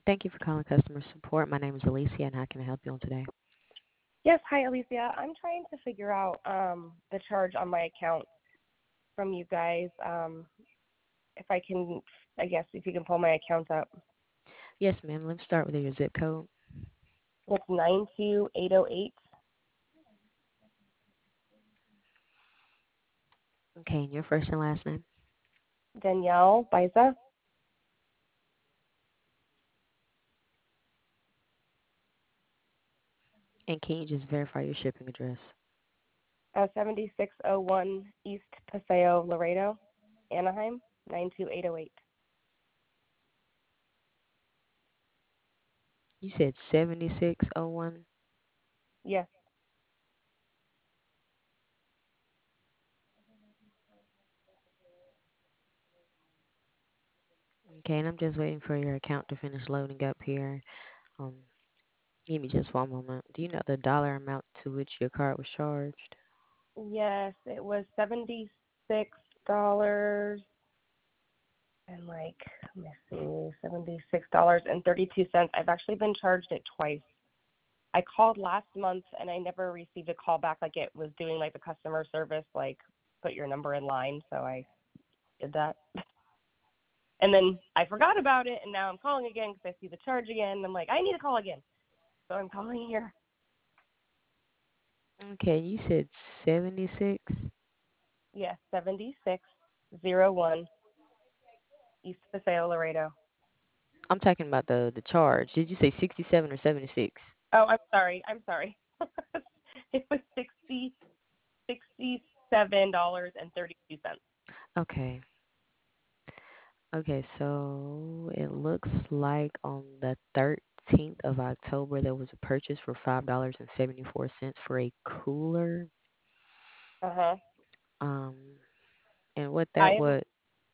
Thank you for calling customer support. My name is Alicia, and how can I help you on today? Yes, hi Alicia. I'm trying to figure out the charge on my account from you guys. If I can, I guess if you can pull my account up. Yes, ma'am. Let's start with your zip code. It's 92808. Okay, and your first and last name. Danielle Biza. And can you just verify your shipping address? 7601 East Paseo, Laredo, Anaheim, 92808. You said 7601. Yes. Okay, and I'm just waiting for your account to finish loading up here. Um, Give me just one moment. Do you know the dollar amount to which your card was charged? Yes, it was $76 and let me see, $76.32. I've actually been charged it twice. I called last month and I never received a call back like it was doing like the customer service, like put your number in line. So I did that. And then I forgot about it and now I'm calling again because I see the charge again. And I'm like, I need to call again. So I'm calling here. Okay, you said 76. Yes, 7601 East Paseo, Laredo. I'm talking about the charge. Did you say 67 or 76? Oh, I'm sorry. I'm sorry. It was $67.32. Okay. Okay, so it looks like on the 13th of October there was a purchase for $5.74 for a cooler. Uh-huh. Um, and what I that have would,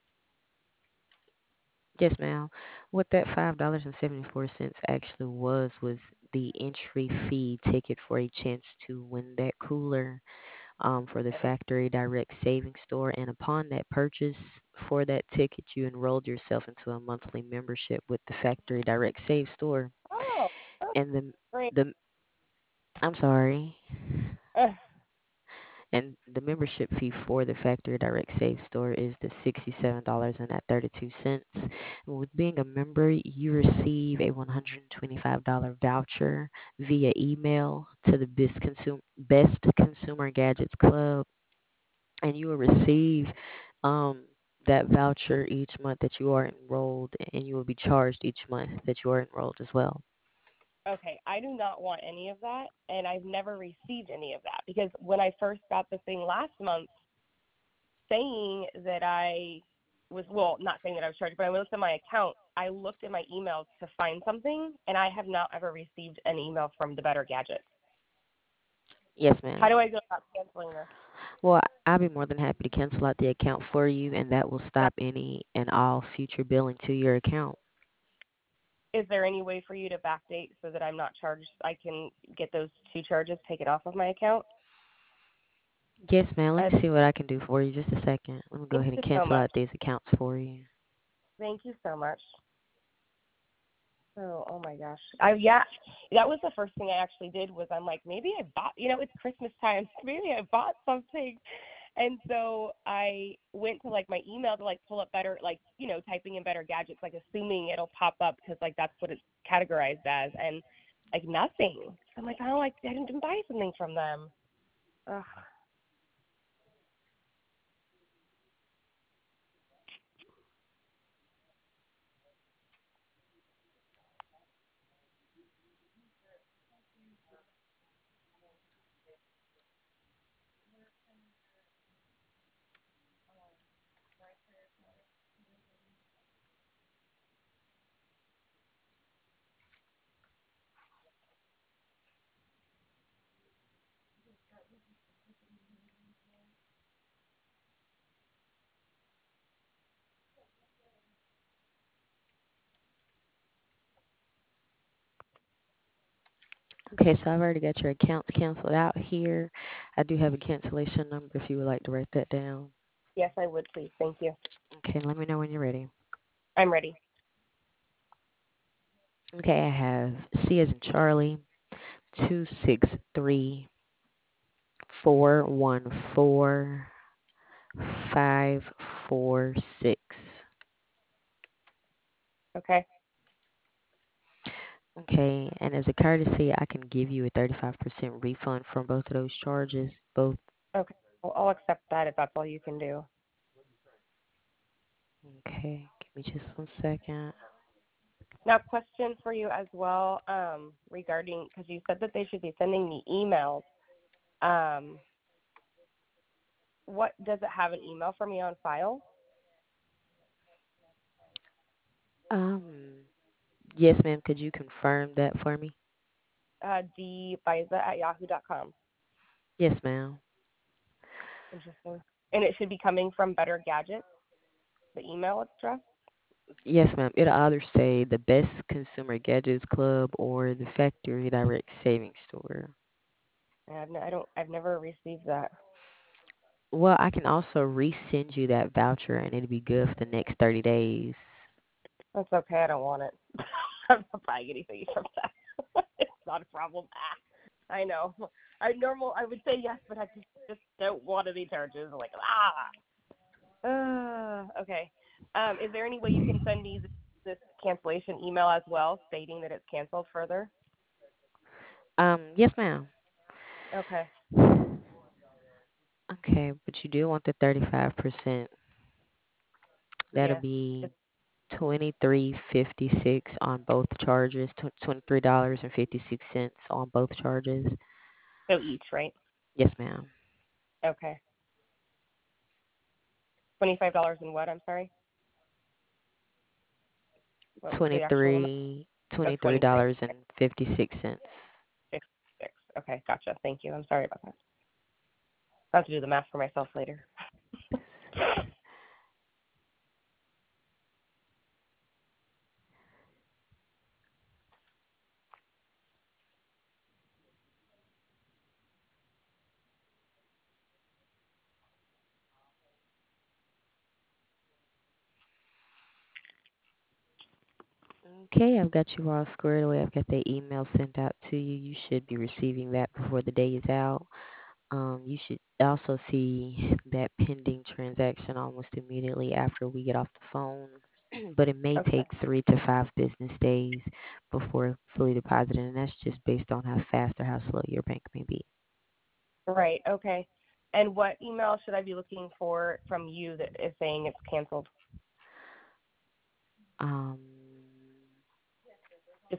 yes, ma'am, what that $5.74 actually was the entry fee ticket for a chance to win that cooler for the Factory Direct Savings Store. And upon that purchase for that ticket, you enrolled yourself into a monthly membership with the Factory Direct Save Store. oh, that's And great. the I'm sorry. Uh, And the membership fee for the Factory Direct Save Store is the $67.32. With being a member, you receive a $125 voucher via email to the Best Consumer Gadgets Club, and you will receive um, that voucher each month that you are enrolled, and you will be charged each month that you are enrolled as well. okay, I do not want any of that, and I've never received any of that because when I first got the thing last month, saying that I was well, not saying that I was charged, but I looked at my account. I looked at my emails to find something, and I have not ever received an email from the Better Gadget. Yes, How ma'am. do I go about canceling this? Well, I'll be more than happy to cancel out the account for you, and that will Now, stop any and all future billing to your account. is there any way for you to backdate so that I'm not charged? I can get those two charges taken off of my account. Yes, ma'am. Let Uh, me see what I can do for you. Just a second. Let me go Thank ahead and you so cancel much. out these accounts for you. Thank you so much. Oh my gosh. Yeah, that was the first thing I actually did was I'm like, maybe I bought, it's Christmas time. Maybe I bought something. And so I went to like my email to like pull up better, like, typing in Better Gadgets, like assuming it'll pop up because like that's what it's categorized as. And like nothing. So I'm like, oh, I didn't buy something from them. Ugh. Okay, so I've already got your accounts canceled out here. I do have a cancellation number if you would like to write that down. Yes, I would please. Thank you. Okay, let me know when you're ready. I'm ready. Okay, I have C as in Charlie, 263-414-546. Okay. Okay, and as a courtesy, I can give you a 35% refund from both of those charges. Both. Okay. Well, I'll accept that if that's all you can do. Okay, give me just one second. Now, question for you as well, regarding, because you said that they should be sending me emails. Um, what does it have an email for me on file? Um, yes, ma'am. Could you confirm that for me? dbiza@yahoo.com. Yes, ma'am. Interesting. And it should be coming from Better Gadgets, the email address. Yes, ma'am. It'll either say the Best Consumer Gadgets Club or the Factory Direct Savings Store. And I've never received that. Well, I can also resend you that voucher and it'll be good for the next 30 days. That's okay. I don't want it. I'm not buying anything from that. It's not a problem. I know. I would say yes, but I just don't want any charges. Like okay. Is there any way you can send me this cancellation email as well, stating that it's canceled further? Yes, ma'am. Okay. Okay, but you do want the 35%. That'll Yes. be Just 23.56 on both charges, $23.56 on both charges. so each, right? Yes, ma'am. Okay. $25 and what? I'm sorry. What was the actual amount? Twenty-three Oh, twenty-three 23. dollars and 56 cents. 66. Okay, gotcha. Thank you. I'm sorry about that. I'll have to do the math for myself later. Okay, I've got you all squared away. I've got the email sent out to you. You should be receiving that before the day is out. You should also see that pending transaction almost immediately after we get off the phone, but it may Okay. take 3 to 5 business days before fully deposited, and that's just based on how fast or how slow your bank may be. Right. Okay. And what email should I be looking for from you that is saying it's canceled? Um, Just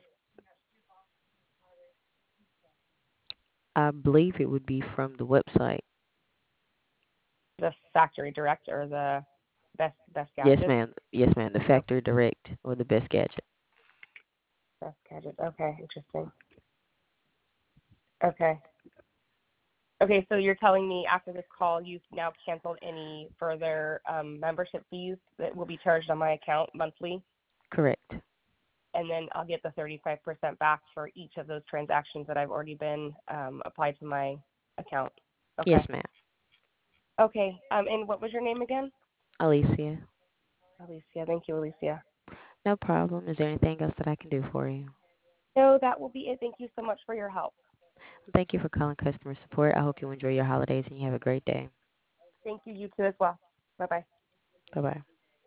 I believe it would be from the website. the factory direct or the best Yes, gadgets? ma'am. Yes, ma'am. The Oh, Factory Direct or the Best Gadget. best gadgets. Okay. Interesting. Okay. Okay. So you're telling me after this call, you've now canceled any further membership fees that will be charged on my account monthly, Correct. and then I'll get the 35% back for each of those transactions that I've already been applied to my account. Okay. Yes, ma'am. Okay. And what was your name again? Alicia. Alicia. Thank you, Alicia. No problem. Is there anything else that I can do for you? No, that will be it. Thank you so much for your help. Thank you for calling customer support. I hope you enjoy your holidays and you have a great day. Thank you. You too as well. Bye bye. Bye bye.